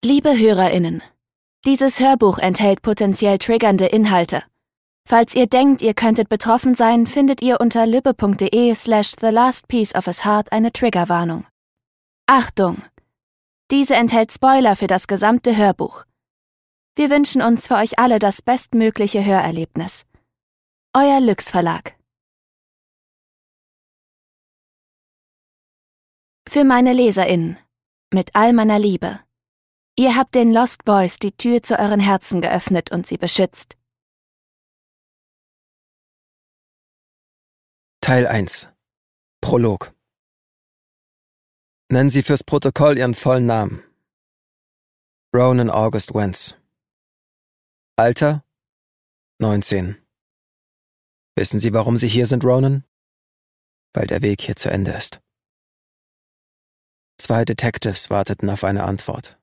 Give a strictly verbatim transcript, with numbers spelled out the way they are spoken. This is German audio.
Liebe HörerInnen, dieses Hörbuch enthält potenziell triggernde Inhalte. Falls ihr denkt, ihr könntet betroffen sein, findet ihr unter libbe.de slash the last piece of his heart eine Triggerwarnung. Achtung! Diese enthält Spoiler für das gesamte Hörbuch. Wir wünschen uns für euch alle das bestmögliche Hörerlebnis. Euer Lüx Verlag. Für meine LeserInnen, mit all meiner Liebe. Ihr habt den Lost Boys die Tür zu euren Herzen geöffnet und sie beschützt. Teil eins. Prolog. Nennen Sie fürs Protokoll Ihren vollen Namen. Ronan August Wentz. Alter? neunzehn. Wissen Sie, warum Sie hier sind, Ronan? Weil der Weg hier zu Ende ist. Zwei Detectives warteten auf eine Antwort.